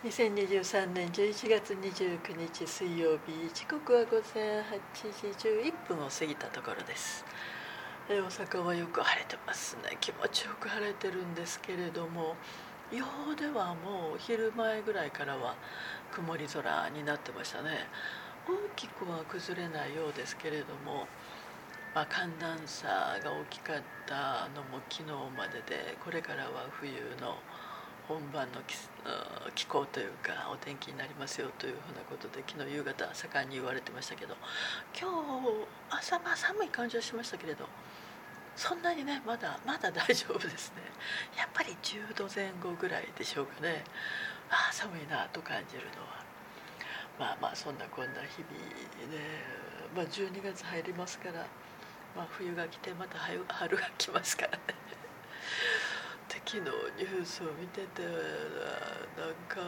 2023年11月29日水曜日、時刻は午前8時11分を過ぎたところです。大阪はよく晴れてますね。気持ちよく晴れてるんですけれども、予報ではもう昼前ぐらいからは曇り空になってましたね。大きくは崩れないようですけれども、寒暖差が大きかったのも昨日までで、これからは冬の本番の気候というかお天気になりますよというふうなことで、昨日夕方盛んに言われてましたけど、今日朝寒い感じはしましたけれど、そんなにねまだ大丈夫ですね。やっぱり10度前後ぐらいでしょうかね。寒いなと感じるのは、そんなこんな日々で、12月入りますから、冬が来てまた春が来ますからね。で、昨日ニュースを見てて、なんか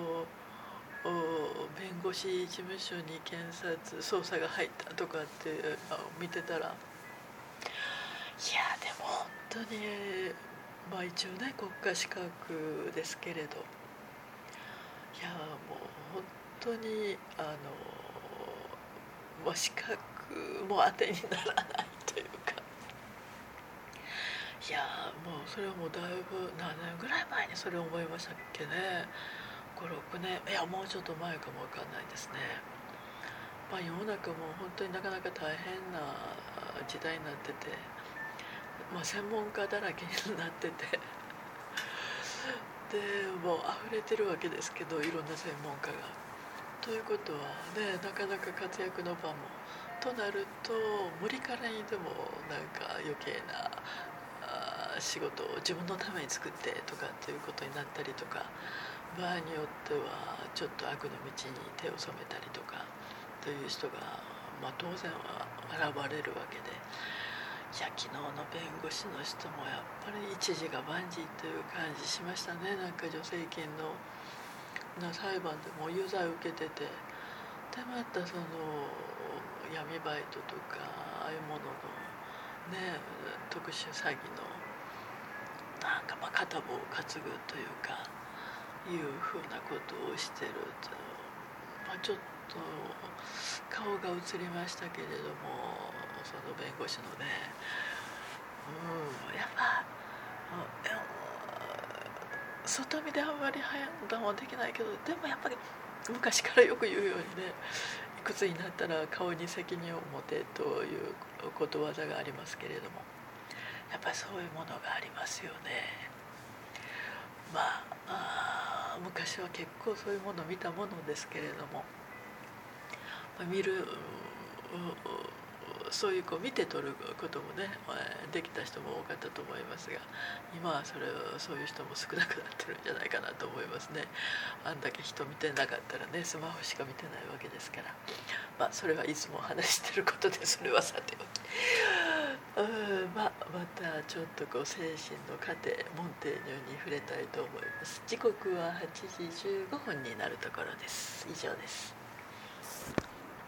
弁護士事務所に検察捜査が入ったとかって見てたら、いやでも本当に一応ね国家資格ですけれど、いやもう本当に資格も当てにならないというか、いやもうそれはもうだいぶ何年ぐらい前にそれを思いましたっけね。56年、いやもうちょっと前かもわかんないですね。世の中も本当になかなか大変な時代になってて、専門家だらけになっててでもう溢れてるわけですけど、いろんな専門家が。ということはね、なかなか活躍の場もとなると、無理からにでもなんか余計な仕事を自分のために作ってとかっていうことになったりとか、場合によってはちょっと悪の道に手を染めたりとかという人が、当然は現れるわけで、いや昨日の弁護士の人もやっぱり一時が万事という感じしましたね。なんか助成金の裁判でも有罪を受けてて、でまたその闇バイトとかああいうもののね、特殊詐欺のなんか片棒を担ぐというかいうふうなことをしてると、ちょっと顔が映りましたけれども、その弁護士のね、やっぱ外見であんまり判断はできないけど、でもやっぱり昔からよく言うようにね、いくつになったら顔に責任を持てということわざがありますけれども、やっぱりそういうものがありますよね。昔は結構そういうものを見たものですけれども、見るそういう見て取ることもね、できた人も多かったと思いますが、今はそういう人も少なくなってるんじゃないかなと思いますね。あんだけ人見てなかったらね、スマホしか見てないわけですから、それはいつも話してることで、それはさておき、またちょっと精神の糧モンテーニュに触れたいと思います。時刻は8時15分になるところです。以上です。